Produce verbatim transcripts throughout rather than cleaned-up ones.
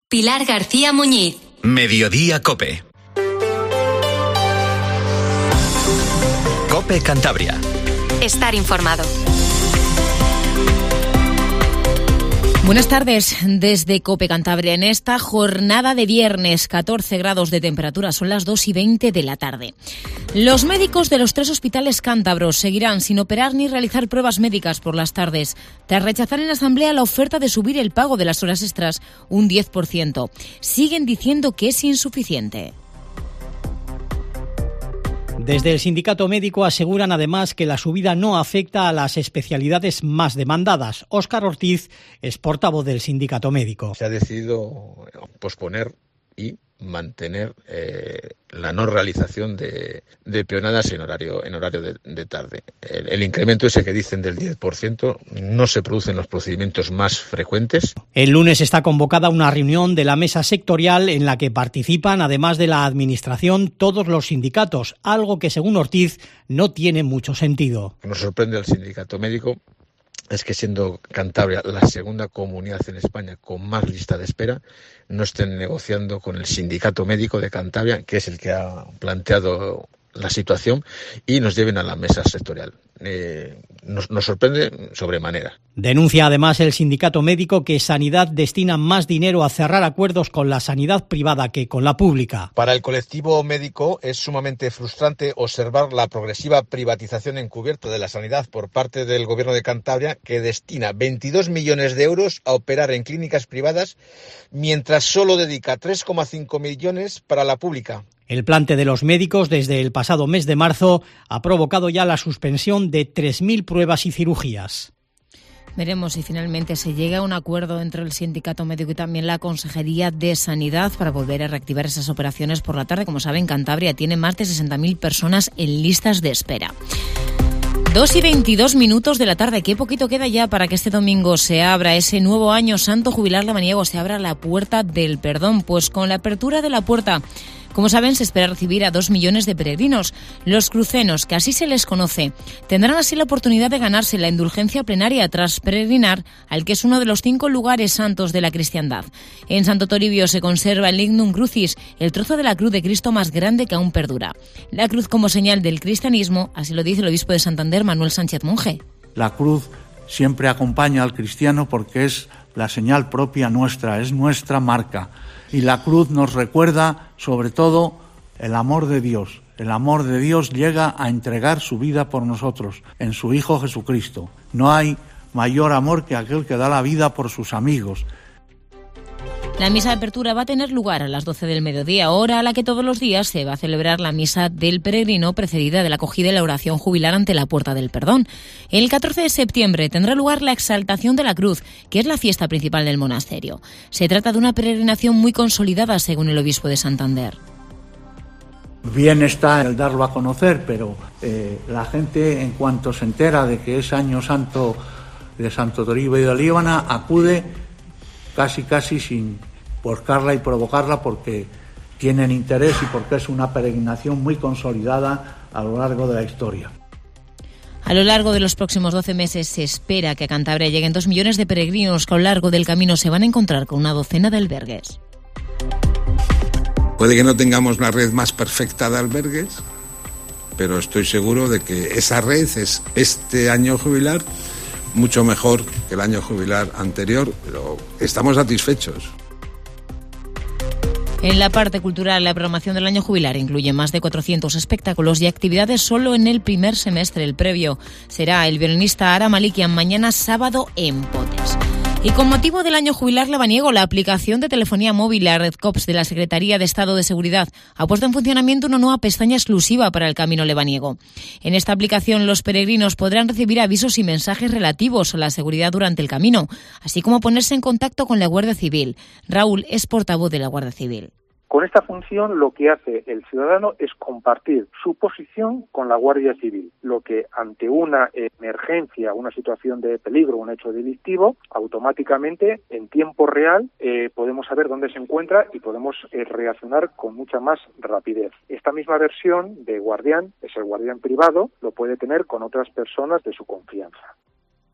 Pilar García Muñiz. Mediodía COPE. COPE Cantabria. Estar informado. Buenas tardes desde COPE Cantabria. En esta jornada de viernes, catorce grados de temperatura, son las dos y veinte de la tarde. Los médicos de los tres hospitales cántabros seguirán sin operar ni realizar pruebas médicas por las tardes, tras rechazar en asamblea la oferta de subir el pago de las horas extras un diez por ciento. Siguen diciendo que es insuficiente. Desde el sindicato médico aseguran además que la subida no afecta a las especialidades más demandadas. Óscar Ortiz es portavoz del sindicato médico. Se ha decidido posponer y mantener eh, la no realización de, de peonadas en horario en horario de, de tarde. El, el incremento ese que dicen del diez por ciento no se produce en los procedimientos más frecuentes. El lunes está convocada una reunión de la mesa sectorial en la que participan, además de la administración, todos los sindicatos, algo que según Ortiz no tiene mucho sentido. Nos sorprende al sindicato médico es que, siendo Cantabria la segunda comunidad en España con más lista de espera, no estén negociando con el sindicato médico de Cantabria, que es el que ha planteado la situación, y nos lleven a la mesa sectorial. Eh, nos, nos sorprende sobremanera. Denuncia además el sindicato médico que Sanidad destina más dinero a cerrar acuerdos con la sanidad privada que con la pública. Para el colectivo médico es sumamente frustrante observar la progresiva privatización encubierta de la sanidad por parte del Gobierno de Cantabria, que destina veintidós millones de euros a operar en clínicas privadas, mientras solo dedica tres coma cinco millones para la pública. El plante de los médicos desde el pasado mes de marzo ha provocado ya la suspensión de tres mil pruebas y cirugías. Veremos si finalmente se llega a un acuerdo entre el sindicato médico y también la Consejería de Sanidad para volver a reactivar esas operaciones por la tarde. Como saben, Cantabria tiene más de sesenta mil personas en listas de espera. Dos y veintidós minutos de la tarde. Qué poquito queda ya para que este domingo se abra ese nuevo año santo jubilar lebaniego, se abra la puerta del perdón. Pues con la apertura de la puerta, como saben, se espera recibir a dos millones de peregrinos. Los crucenos, que así se les conoce, tendrán así la oportunidad de ganarse la indulgencia plenaria tras peregrinar al que es uno de los cinco lugares santos de la cristiandad. En Santo Toribio se conserva el Lignum Crucis, el trozo de la cruz de Cristo más grande que aún perdura. La cruz como señal del cristianismo, así lo dice el obispo de Santander, Manuel Sánchez Monje. La cruz siempre acompaña al cristiano porque es la señal propia nuestra, es nuestra marca. Y la cruz nos recuerda, sobre todo, el amor de Dios. El amor de Dios llega a entregar su vida por nosotros, en su Hijo Jesucristo. No hay mayor amor que aquel que da la vida por sus amigos. La misa de apertura va a tener lugar a las doce del mediodía, hora a la que todos los días se va a celebrar la misa del peregrino, precedida de la acogida y la oración jubilar ante la puerta del perdón. El catorce de septiembre tendrá lugar la exaltación de la cruz, que es la fiesta principal del monasterio. Se trata de una peregrinación muy consolidada, según el obispo de Santander. Bien está el darlo a conocer, pero eh, la gente, en cuanto se entera de que es año santo de Santo Toribio y de Líbana, acude casi casi sin buscarla y provocarla, porque tienen interés y porque es una peregrinación muy consolidada a lo largo de la historia. A lo largo de los próximos doce meses se espera que a Cantabria lleguen dos millones de peregrinos que a lo largo del camino se van a encontrar con una docena de albergues. Puede que no tengamos la red más perfecta de albergues, pero estoy seguro de que esa red es este año jubilar mucho mejor que el año jubilar anterior, pero estamos satisfechos. En la parte cultural, la programación del año jubilar incluye más de cuatrocientos espectáculos y actividades solo en el primer semestre. El previo será el violinista Ara Malikian mañana sábado en Potes. Y con motivo del año jubilar lebaniego, la aplicación de telefonía móvil, la Red COPS de la Secretaría de Estado de Seguridad, ha puesto en funcionamiento una nueva pestaña exclusiva para el camino lebaniego. En esta aplicación, los peregrinos podrán recibir avisos y mensajes relativos a la seguridad durante el camino, así como ponerse en contacto con la Guardia Civil. Raúl es portavoz de la Guardia Civil. Con esta función lo que hace el ciudadano es compartir su posición con la Guardia Civil, lo que ante una emergencia, una situación de peligro, un hecho delictivo, automáticamente en tiempo real eh, podemos saber dónde se encuentra y podemos eh, reaccionar con mucha más rapidez. Esta misma versión de Guardián, es el Guardián privado, lo puede tener con otras personas de su confianza.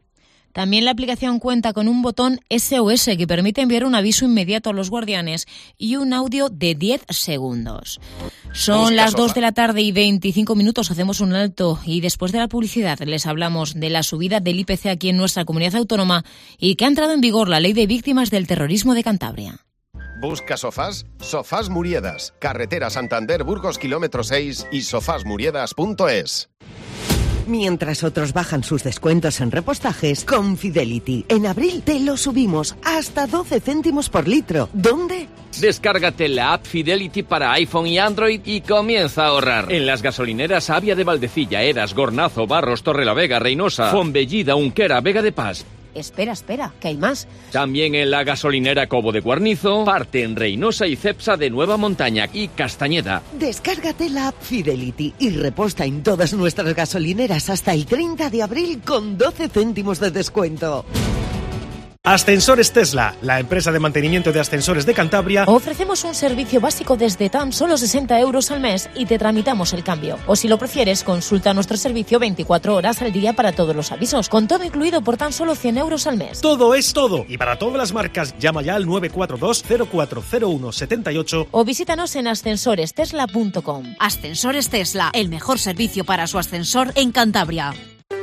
También la aplicación cuenta con un botón S O S que permite enviar un aviso inmediato a los guardianes y un audio de diez segundos. Son Busca las dos de la tarde y veinticinco minutos, hacemos un alto y después de la publicidad les hablamos de la subida del I P C aquí en nuestra comunidad autónoma y que ha entrado en vigor la Ley de Víctimas del Terrorismo de Cantabria. ¿Busca sofás? Sofás Muriedas, carretera Santander Burgos kilómetro seis y sofás muriedas punto es. Mientras otros bajan sus descuentos en repostajes, con Fidelity. En abril te lo subimos hasta doce céntimos por litro. ¿Dónde? Descárgate la app Fidelity para iPhone y Android y comienza a ahorrar. En las gasolineras Avia de Valdecilla, Eras, Gornazo, Barros, Torrelavega, Reynosa, Fonbellida, Unquera, Vega de Paz. Espera, espera, que hay más. También en la gasolinera Cobo de Guarnizo, parte en Reynosa y Cepsa de Nueva Montaña y Castañeda. Descárgate la app Fidelity y reposta en todas nuestras gasolineras hasta el treinta de abril con doce céntimos de descuento. Ascensores Tesla, la empresa de mantenimiento de ascensores de Cantabria. Ofrecemos un servicio básico desde tan solo sesenta euros al mes y te tramitamos el cambio. O si lo prefieres, consulta nuestro servicio veinticuatro horas al día para todos los avisos, con todo incluido por tan solo cien euros al mes. Todo es todo. Y para todas las marcas, llama ya al nueve cuatro dos cero cuatro cero uno siete ocho o visítanos en ascensores tesla punto com. Ascensores Tesla, el mejor servicio para su ascensor en Cantabria.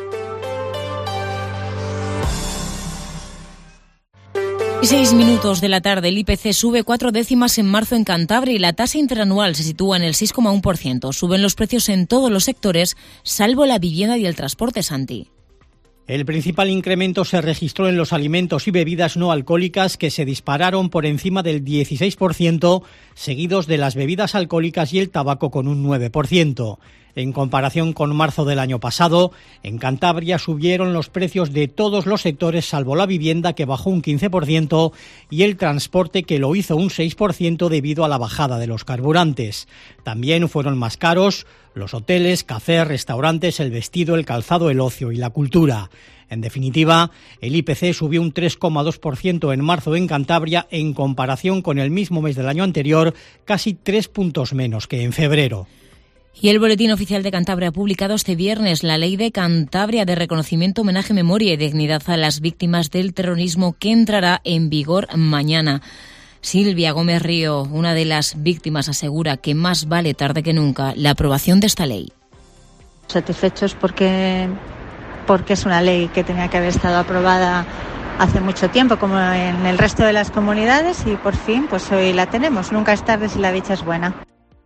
Seis minutos de la tarde, el I P C sube cuatro décimas en marzo en Cantabria y la tasa interanual se sitúa en el seis coma uno por ciento. Suben los precios en todos los sectores, salvo la vivienda y el transporte, Santi. El principal incremento se registró en los alimentos y bebidas no alcohólicas, que se dispararon por encima del dieciséis por ciento, seguidos de las bebidas alcohólicas y el tabaco con un nueve por ciento. En comparación con marzo del año pasado, en Cantabria subieron los precios de todos los sectores salvo la vivienda, que bajó un quince por ciento, y el transporte, que lo hizo un seis por ciento debido a la bajada de los carburantes. También fueron más caros los hoteles, cafés, restaurantes, el vestido, el calzado, el ocio y la cultura. En definitiva, el I P C subió un tres coma dos por ciento en marzo en Cantabria en comparación con el mismo mes del año anterior, casi tres puntos menos que en febrero. Y el Boletín Oficial de Cantabria ha publicado este viernes la Ley de Cantabria de reconocimiento, homenaje, memoria y dignidad a las víctimas del terrorismo, que entrará en vigor mañana. Silvia Gómez Río, una de las víctimas, asegura que más vale tarde que nunca la aprobación de esta ley. Satisfechos porque, porque es una ley que tenía que haber estado aprobada hace mucho tiempo, como en el resto de las comunidades, y por fin pues hoy la tenemos. Nunca es tarde si la dicha es buena.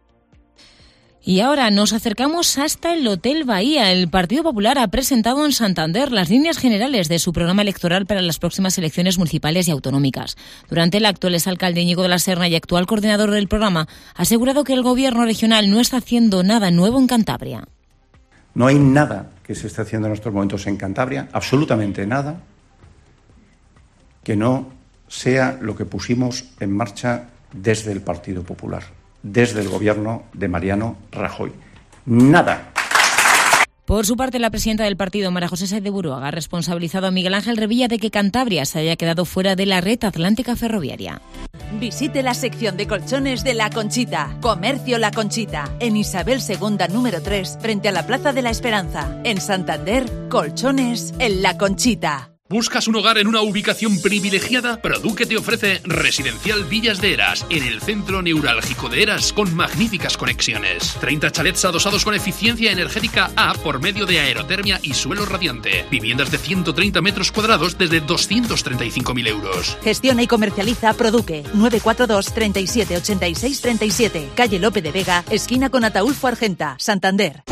Y ahora nos acercamos hasta el Hotel Bahía. El Partido Popular ha presentado en Santander las líneas generales de su programa electoral para las próximas elecciones municipales y autonómicas. Durante el acto, el exalcalde Íñigo de la Serna y actual coordinador del programa ha asegurado que el gobierno regional no está haciendo nada nuevo en Cantabria. No hay nada que se esté haciendo en estos momentos en Cantabria, absolutamente nada, que no sea lo que pusimos en marcha desde el Partido Popular, desde el gobierno de Mariano Rajoy. Nada. Por su parte, la presidenta del partido, María José Sáez de Buruaga, ha responsabilizado a Miguel Ángel Revilla de que Cantabria se haya quedado fuera de la red atlántica ferroviaria. Visite la sección de colchones de La Conchita. Comercio La Conchita, en Isabel segunda número tres, frente a la Plaza de la Esperanza. En Santander, colchones en La Conchita. ¿Buscas un hogar en una ubicación privilegiada? Produque te ofrece Residencial Villas de Eras, en el centro neurálgico de Eras, con magníficas conexiones. treinta chalets adosados con eficiencia energética A por medio de aerotermia y suelo radiante. Viviendas de ciento treinta metros cuadrados desde doscientos treinta y cinco mil euros. Gestiona y comercializa Produque. nueve cuatro dos, treinta y siete, ochenta y seis, treinta y siete. Calle Lope de Vega, esquina con Ataulfo Argenta, Santander.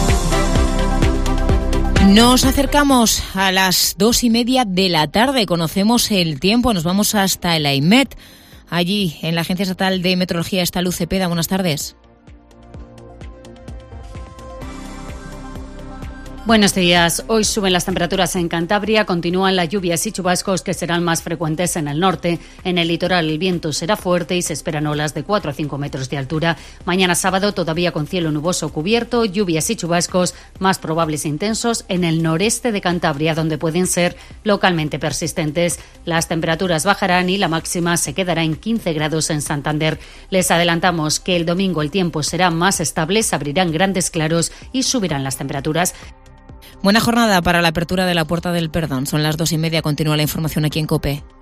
Nos acercamos a las dos y media de la tarde. Conocemos el tiempo. Nos vamos hasta el AIMET. Allí, en la Agencia Estatal de Meteorología, está Luz Cepeda. Buenas tardes. Buenos días. Hoy suben las temperaturas en Cantabria, continúan las lluvias y chubascos que serán más frecuentes en el norte. En el litoral el viento será fuerte y se esperan olas de cuatro a cinco metros de altura. Mañana sábado todavía con cielo nuboso cubierto, lluvias y chubascos más probables e intensos en el noreste de Cantabria, donde pueden ser localmente persistentes. Las temperaturas bajarán y la máxima se quedará en quince grados en Santander. Les adelantamos que el domingo el tiempo será más estable, se abrirán grandes claros y subirán las temperaturas. Buena jornada para la apertura de la Puerta del Perdón. Son las dos y media. Continúa la información aquí en COPE.